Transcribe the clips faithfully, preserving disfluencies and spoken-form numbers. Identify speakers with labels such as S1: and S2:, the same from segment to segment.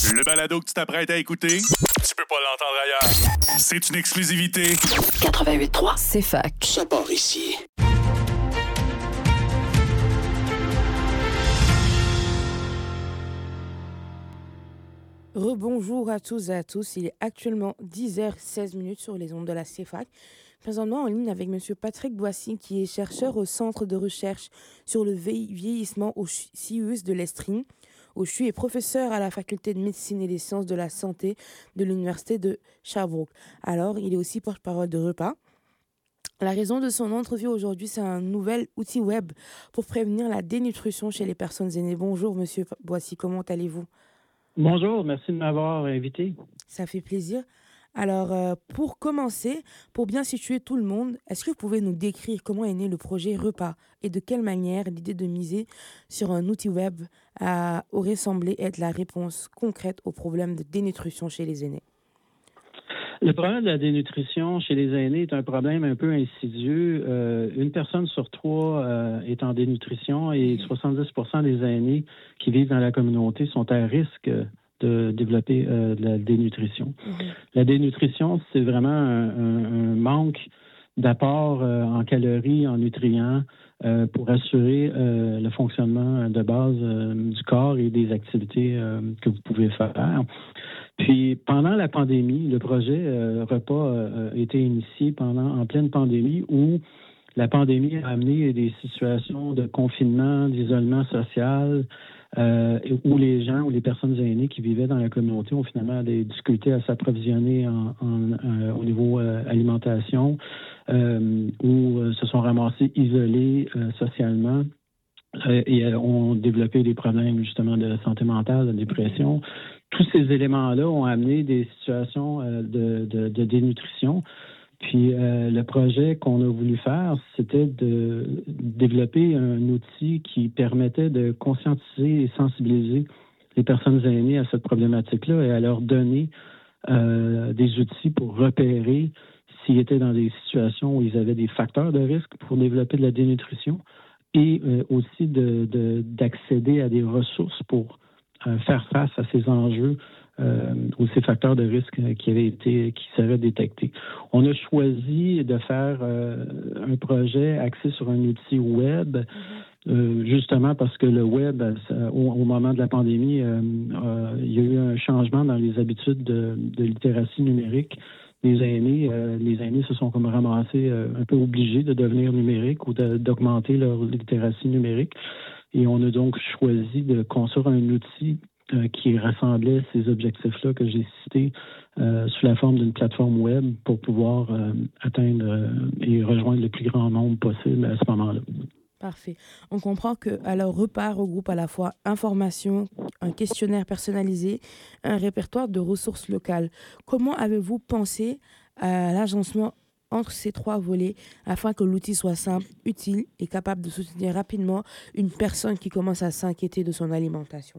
S1: Le balado que tu t'apprêtes à écouter, tu peux pas l'entendre ailleurs. C'est une exclusivité.
S2: quatre-vingt-huit trois,
S3: c'est fac.
S2: Ça part ici.
S4: Rebonjour à tous et à tous. Il est actuellement dix heures seize sur les ondes de la C F A C. Présentement en ligne avec M. Patrick Boissy, qui est chercheur au Centre de recherche sur le vieillissement au C I U S de l'Estrie. Au C H U est professeur à la Faculté de médecine et des sciences de la santé de l'Université de Sherbrooke. Alors, il est aussi porte-parole de Repas. La raison de son interview aujourd'hui, c'est un nouvel outil web pour prévenir la dénutrition chez les personnes aînées. Bonjour, M. Boissy, comment allez-vous?
S5: Bonjour, merci de m'avoir invité.
S4: Ça fait plaisir. Alors, euh, pour commencer, pour bien situer tout le monde, est-ce que vous pouvez nous décrire comment est né le projet Repas et de quelle manière l'idée de miser sur un outil web a, aurait semblé être la réponse concrète au problème de dénutrition chez les aînés?
S5: Le problème de la dénutrition chez les aînés est un problème un peu insidieux. Euh, une personne sur trois euh, est en dénutrition et soixante-dix pour cent des aînés qui vivent dans la communauté sont à risque de développer euh, de la dénutrition. Mm-hmm. La dénutrition, c'est vraiment un, un, un manque d'apport euh, en calories, en nutriments euh, pour assurer euh, le fonctionnement de base euh, du corps et des activités euh, que vous pouvez faire. Puis, pendant la pandémie, le projet euh, Repas euh, a été initié pendant en pleine pandémie où la pandémie a amené des situations de confinement, d'isolement social, euh, où les gens ou les personnes aînées qui vivaient dans la communauté ont finalement des difficultés à s'approvisionner en, en, euh, au niveau euh, alimentation, euh, ou euh, se sont ramassés isolés euh, socialement. Euh, et euh, ont développé des problèmes justement de santé mentale, de dépression. Tous ces éléments-là ont amené des situations euh, de, de, de dénutrition. Puis euh, le projet qu'on a voulu faire, c'était de développer un outil qui permettait de conscientiser et sensibiliser les personnes aînées à cette problématique-là et à leur donner euh, des outils pour repérer s'ils étaient dans des situations où ils avaient des facteurs de risque pour développer de la dénutrition et euh, aussi de, de, d'accéder à des ressources pour euh, faire face à ces enjeux euh, ou ces facteurs de risque qui avaient été, qui seraient détectés. On a choisi de faire euh, un projet axé sur un outil web, euh, justement parce que le web, ça, au, au moment de la pandémie, euh, euh, il y a eu un changement dans les habitudes de, de littératie numérique. Les aînés, euh, les aînés se sont comme ramassés euh, un peu obligés de devenir numériques ou de, d'augmenter leur littératie numérique. Et on a donc choisi de construire un outil euh, qui rassemblait ces objectifs-là que j'ai cités euh, sous la forme d'une plateforme web pour pouvoir euh, atteindre euh, et rejoindre le plus grand nombre possible à ce moment-là.
S4: Parfait. On comprend que alors Repas regroupe à la fois information, un questionnaire personnalisé, un répertoire de ressources locales. Comment avez-vous pensé à l'agencement entre ces trois volets afin que l'outil soit simple, utile et capable de soutenir rapidement une personne qui commence à s'inquiéter de son alimentation?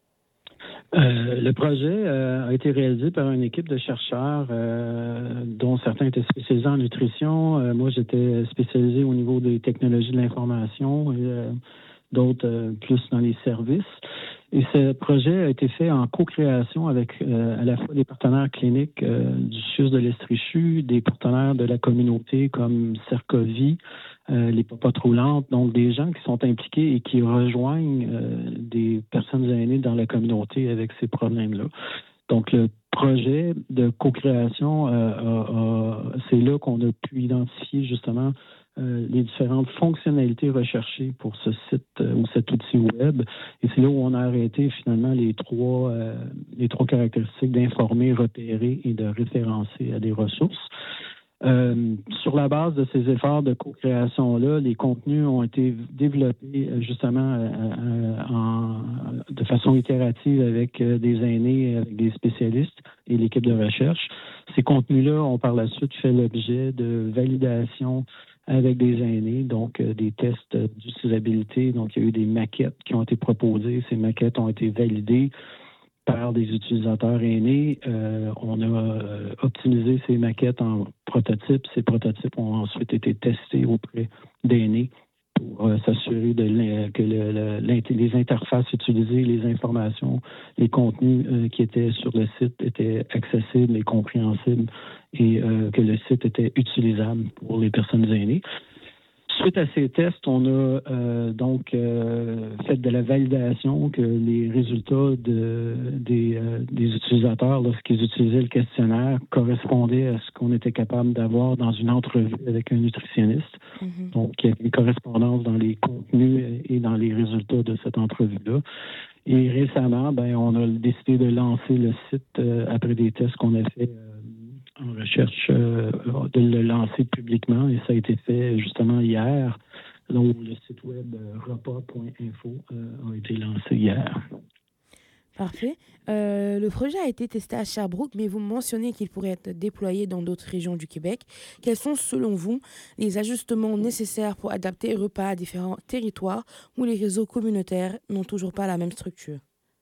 S5: Euh, le projet euh, a été réalisé par une équipe de chercheurs euh, dont certains étaient spécialisés en nutrition. Euh, moi, j'étais spécialisé au niveau des technologies de l'information et euh, d'autres euh, plus dans les services. Et ce projet a été fait en co-création avec euh, à la fois des partenaires cliniques euh, du C I U S de l'Estrie, des partenaires de la communauté comme Cercovie, euh, les Popotes roulantes, donc des gens qui sont impliqués et qui rejoignent euh, des personnes aînées dans la communauté avec ces problèmes-là. Donc, le projet de co-création, euh, a, a, c'est là qu'on a pu identifier justement euh, les différentes fonctionnalités recherchées pour ce site euh, ou cet outil web. Et c'est là où on a arrêté finalement les trois, euh, les trois caractéristiques d'informer, repérer et de référencer à des ressources. Euh, sur la base de ces efforts de co-création-là, les contenus ont été développés euh, justement euh, euh, en, de façon itérative avec euh, des aînés, avec des spécialistes et l'équipe de recherche. Ces contenus-là ont par la suite fait l'objet de validation avec des aînés, donc euh, des tests d'utilisabilité. Donc, il y a eu des maquettes qui ont été proposées. Ces maquettes ont été validées par des utilisateurs aînés. Euh, on a euh, optimisé ces maquettes en prototypes. Ces prototypes ont ensuite été testés auprès d'aînés pour euh, s'assurer de l'in- que le, le, les interfaces utilisées, les informations, les contenus euh, qui étaient sur le site étaient accessibles et compréhensibles et euh, que le site était utilisable pour les personnes aînées. Suite à ces tests, on a euh, donc euh, fait de la validation que les résultats de, des, euh, des utilisateurs, lorsqu'ils utilisaient le questionnaire, correspondaient à ce qu'on était capable d'avoir dans une entrevue avec un nutritionniste. Mm-hmm. Donc, il y a une correspondance dans les contenus et dans les résultats de cette entrevue-là. Et récemment, ben, on a décidé de lancer le site euh, après des tests qu'on a fait euh, en recherche, euh, de le lancer publiquement, et ça a été fait justement hier. Donc, le site web euh, repas point info euh, a été lancé hier.
S4: Parfait. Euh, le projet a été testé à Sherbrooke, mais vous mentionnez qu'il pourrait être déployé dans d'autres régions du Québec. Quels sont, selon vous, les ajustements nécessaires pour adapter repas à différents territoires où les réseaux communautaires n'ont toujours pas la même structure?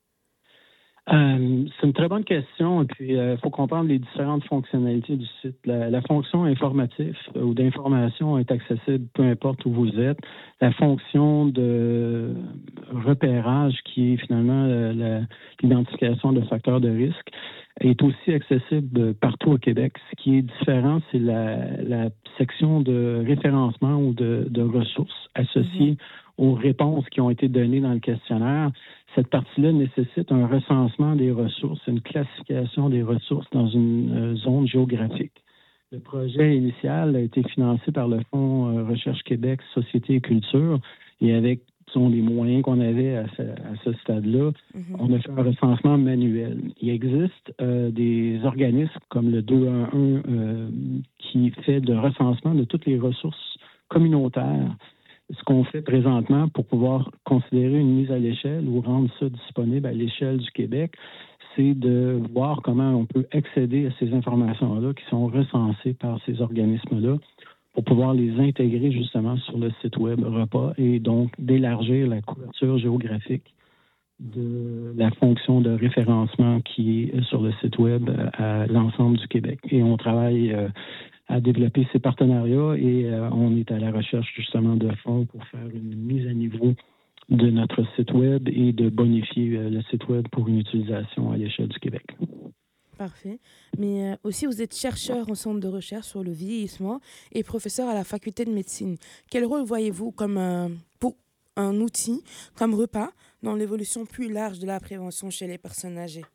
S5: Euh, c'est une très bonne question. Et puis, il euh, faut comprendre les différentes fonctionnalités du site. La, la fonction informative euh, ou d'information est accessible peu importe où vous êtes. La fonction de repérage, qui est finalement euh, la, l'identification de facteurs de risque, est aussi accessible partout au Québec. Ce qui est différent, c'est la, la section de référencement ou de, de ressources associées mm-hmm. aux réponses qui ont été données dans le questionnaire. Cette partie-là nécessite un recensement des ressources, une classification des ressources dans une euh, zone géographique. Le projet initial a été financé par le Fonds euh, Recherche Québec, Société et Culture, et avec disons, les moyens qu'on avait à ce, à ce stade-là, mm-hmm. on a fait un recensement manuel. Il existe euh, des organismes comme le deux un un euh, qui fait le recensement de toutes les ressources communautaires. Ce qu'on fait présentement pour pouvoir considérer une mise à l'échelle ou rendre ça disponible à l'échelle du Québec, c'est de voir comment on peut accéder à ces informations-là qui sont recensées par ces organismes-là pour pouvoir les intégrer justement sur le site web Repas et donc d'élargir la couverture géographique de la fonction de référencement qui est sur le site web à l'ensemble du Québec. Et on travaille euh, à développer ces partenariats et euh, on est à la recherche justement de fonds pour faire une mise à niveau de notre site web et de bonifier euh, le site web pour une utilisation à l'échelle du Québec.
S4: Parfait. Mais euh, aussi, vous êtes chercheur au Centre de recherche sur le vieillissement et professeur à la Faculté de médecine. Quel rôle voyez-vous comme un, pour un outil comme Repas dans l'évolution plus large de la prévention chez les personnes âgées?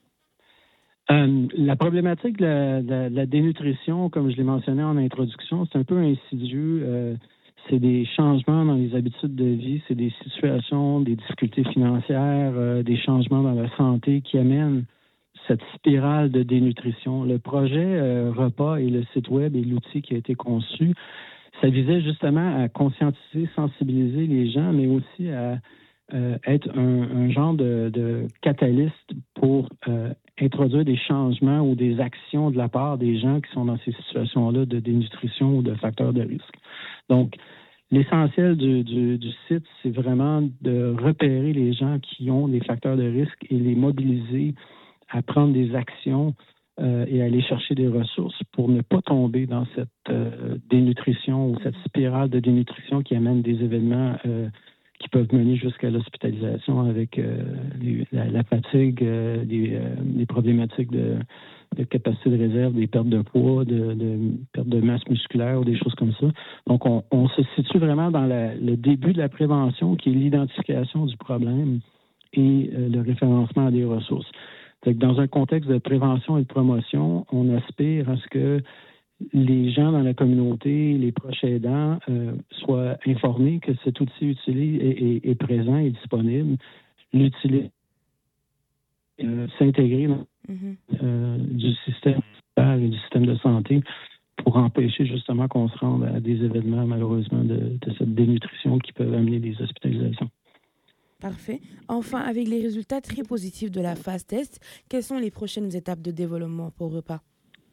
S5: Euh, la problématique de la, de, la, de la dénutrition, comme je l'ai mentionné en introduction, c'est un peu insidieux. Euh, c'est des changements dans les habitudes de vie, c'est des situations, des difficultés financières, euh, des changements dans la santé qui amènent cette spirale de dénutrition. Le projet euh, Repas et le site web et l'outil qui a été conçu, ça visait justement à conscientiser, sensibiliser les gens, mais aussi à euh, être un, un genre de, de catalyste pour euh, introduire des changements ou des actions de la part des gens qui sont dans ces situations-là de dénutrition ou de facteurs de risque. Donc, l'essentiel du, du, du site, c'est vraiment de repérer les gens qui ont des facteurs de risque et les mobiliser à prendre des actions euh, et à aller chercher des ressources pour ne pas tomber dans cette euh, dénutrition ou cette spirale de dénutrition qui amène des événements euh, qui peuvent mener jusqu'à l'hospitalisation avec euh, les, la, la fatigue, euh, les, euh, les problématiques de, de capacité de réserve, des pertes de poids, de, de perte de masse musculaire ou des choses comme ça. Donc, on, on se situe vraiment dans la, le début de la prévention qui est l'identification du problème et euh, le référencement à des ressources. Donc, dans un contexte de prévention et de promotion, on aspire à ce que les gens dans la communauté, les proches aidants, euh, soient informés que cet outil utilisé est, est, est présent et disponible, l'utiliser, euh, s'intégrer dans mm-hmm. euh, du système et du système de santé pour empêcher justement qu'on se rende à des événements, malheureusement, de, de cette dénutrition qui peuvent amener des hospitalisations.
S4: Parfait. Enfin, avec les résultats très positifs de la phase test, quelles sont les prochaines étapes de développement pour Repas?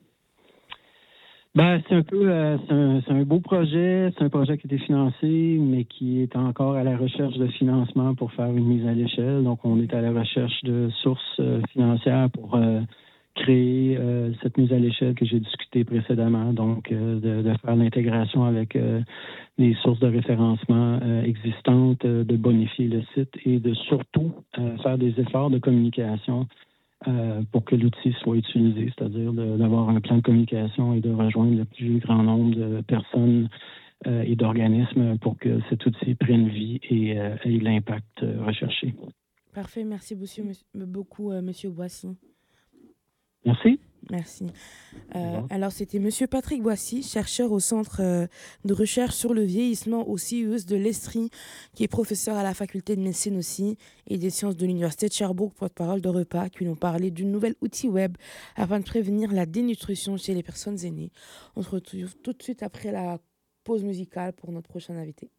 S5: Ben, c'est un peu, euh, c'est, un, c'est un beau projet. C'est un projet qui a été financé, mais qui est encore à la recherche de financement pour faire une mise à l'échelle. Donc, on est à la recherche de sources euh, financières pour euh, créer euh, cette mise à l'échelle que j'ai discutée précédemment, donc euh, de, de faire l'intégration avec euh, les sources de référencement euh, existantes, euh, de bonifier le site et de surtout euh, faire des efforts de communication euh, pour que l'outil soit utilisé, c'est-à-dire de, d'avoir un plan de communication et de rejoindre le plus grand nombre de personnes euh, et d'organismes pour que cet outil prenne vie et euh, ait l'impact euh, recherché.
S4: Parfait, merci beaucoup, monsieur, beaucoup, euh, monsieur Boissy.
S5: Merci.
S4: Merci. Euh, alors, c'était monsieur Patrick Boissy, chercheur au Centre euh, de recherche sur le vieillissement au C I E S de l'Estrie, qui est professeur à la faculté de médecine aussi et des sciences de l'Université de Sherbrooke, porte-parole de Repas, qui nous parlait d'un nouvel outil web afin de prévenir la dénutrition chez les personnes aînées. On se retrouve tout de suite après la pause musicale pour notre prochain invité.